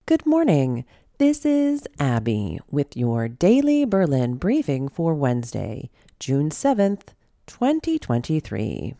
Good morning. This is Abby with your daily Berlin briefing for Wednesday, June 7th, 2023.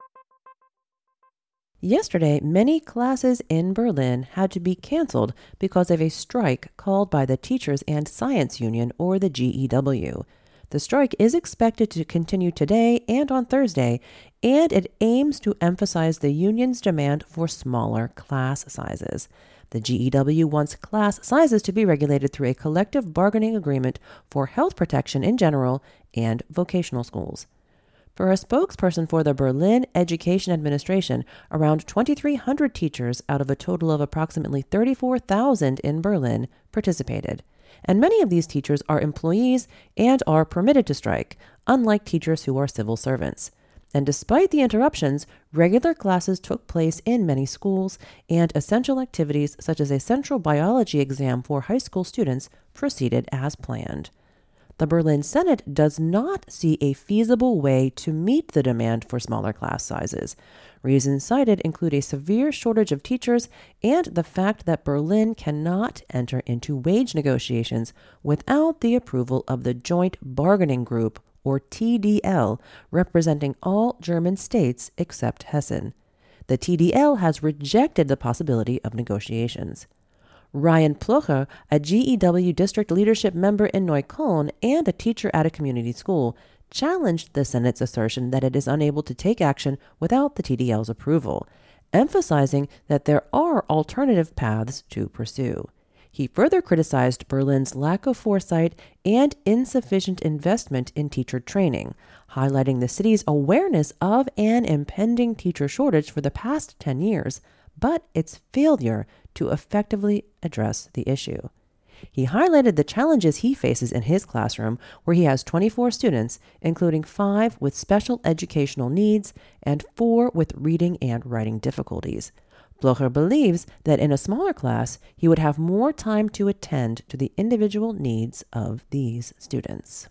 Yesterday, many classes in Berlin had to be canceled because of a strike called by the Teachers and Science Union, or the GEW. The strike is expected to continue today and on Thursday, and it aims to emphasize the union's demand for smaller class sizes. The GEW wants class sizes to be regulated through a collective bargaining agreement for health protection in general and vocational schools. For a spokesperson for the Berlin Education Administration, around 2,300 teachers out of a total of approximately 34,000 in Berlin participated. And many of these teachers are employees and are permitted to strike, unlike teachers who are civil servants. And despite the interruptions, regular classes took place in many schools, and essential activities such as a central biology exam for high school students proceeded as planned. The Berlin Senate does not see a feasible way to meet the demand for smaller class sizes. Reasons cited include a severe shortage of teachers and the fact that Berlin cannot enter into wage negotiations without the approval of the Joint Bargaining Group, or TDL, representing all German states except Hessen. The TDL has rejected the possibility of negotiations. Ryan Plocher, a GEW district leadership member in Neukölln and a teacher at a community school, challenged the Senate's assertion that it is unable to take action without the TDL's approval, emphasizing that there are alternative paths to pursue. He further criticized Berlin's lack of foresight and insufficient investment in teacher training, highlighting the city's awareness of an impending teacher shortage for the past 10 years, but its failure to effectively address the issue. He highlighted the challenges he faces in his classroom, where he has 24 students, including 5 with special educational needs and 4 with reading and writing difficulties. Blocher believes that in a smaller class, he would have more time to attend to the individual needs of these students.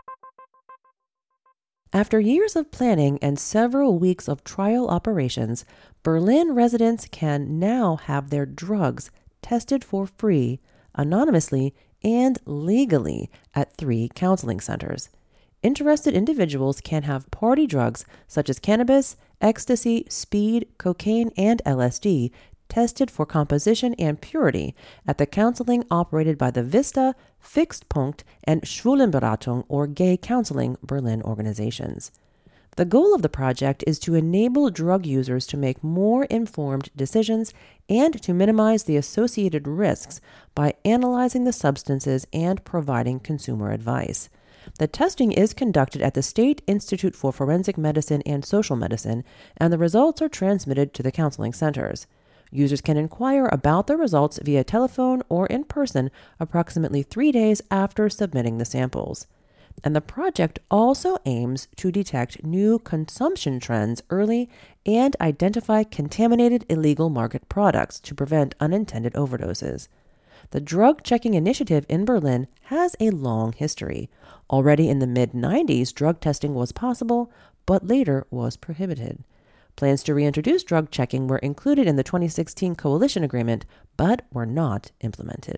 After years of planning and several weeks of trial operations, Berlin residents can now have their drugs tested for free, anonymously, and legally at 3 counseling centers. Interested individuals can have party drugs such as cannabis, ecstasy, speed, cocaine, and LSD tested for composition and purity at the counseling operated by the Vista, Fixpunkt, and Schwulenberatung, or Gay Counseling Berlin organizations. The goal of the project is to enable drug users to make more informed decisions and to minimize the associated risks by analyzing the substances and providing consumer advice. The testing is conducted at the State Institute for Forensic Medicine and Social Medicine, and the results are transmitted to the counseling centers. Users can inquire about the results via telephone or in person approximately 3 days after submitting the samples. And the project also aims to detect new consumption trends early and identify contaminated illegal market products to prevent unintended overdoses. The drug checking initiative in Berlin has a long history. Already in the mid-90s, drug testing was possible, but later was prohibited. Plans to reintroduce drug checking were included in the 2016 coalition agreement, but were not implemented.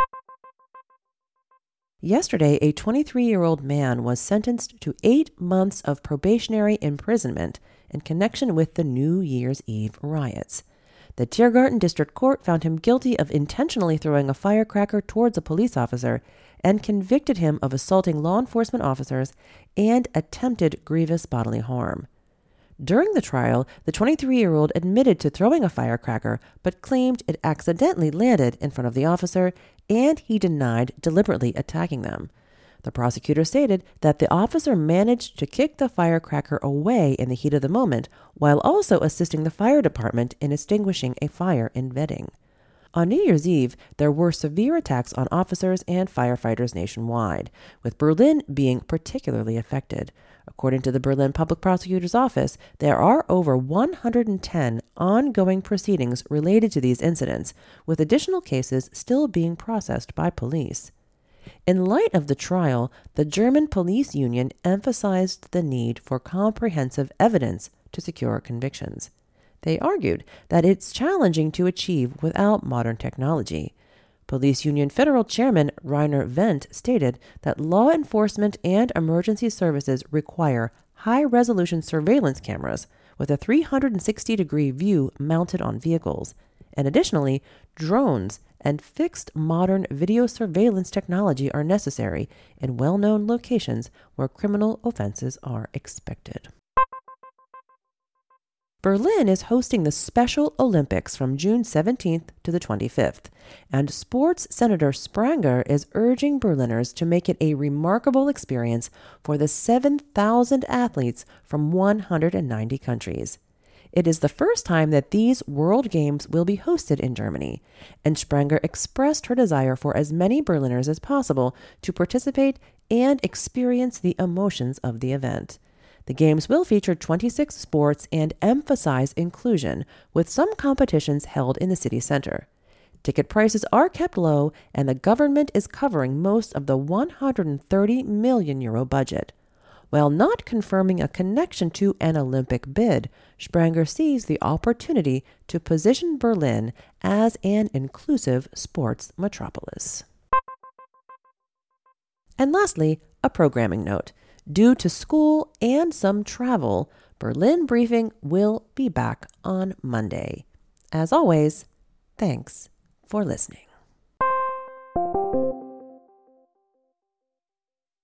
Yesterday, a 23-year-old man was sentenced to 8 months of probationary imprisonment in connection with the New Year's Eve riots. The Tiergarten District Court found him guilty of intentionally throwing a firecracker towards a police officer and convicted him of assaulting law enforcement officers and attempted grievous bodily harm. During the trial, the 23-year-old admitted to throwing a firecracker, but claimed it accidentally landed in front of the officer, and he denied deliberately attacking them. The prosecutor stated that the officer managed to kick the firecracker away in the heat of the moment, while also assisting the fire department in extinguishing a fire in Wedding. On New Year's Eve, there were severe attacks on officers and firefighters nationwide, with Berlin being particularly affected. According to the Berlin Public Prosecutor's Office, there are over 110 ongoing proceedings related to these incidents, with additional cases still being processed by police. In light of the trial, the German police union emphasized the need for comprehensive evidence to secure convictions. They argued that it's challenging to achieve without modern technology. Police Union Federal Chairman Rainer Wendt stated that law enforcement and emergency services require high-resolution surveillance cameras with a 360-degree view mounted on vehicles, and additionally, drones and fixed modern video surveillance technology are necessary in well-known locations where criminal offenses are expected. Berlin is hosting the Special Olympics from June 17th to the 25th, and Sports Senator Spranger is urging Berliners to make it a remarkable experience for the 7,000 athletes from 190 countries. It is the first time that these World Games will be hosted in Germany, and Spranger expressed her desire for as many Berliners as possible to participate and experience the emotions of the event. The Games will feature 26 sports and emphasize inclusion, with some competitions held in the city center. Ticket prices are kept low, and the government is covering most of the €130 million budget. While not confirming a connection to an Olympic bid, Spranger sees the opportunity to position Berlin as an inclusive sports metropolis. And lastly, a programming note. Due to school and some travel, Berlin Briefing will be back on Monday. As always, thanks for listening.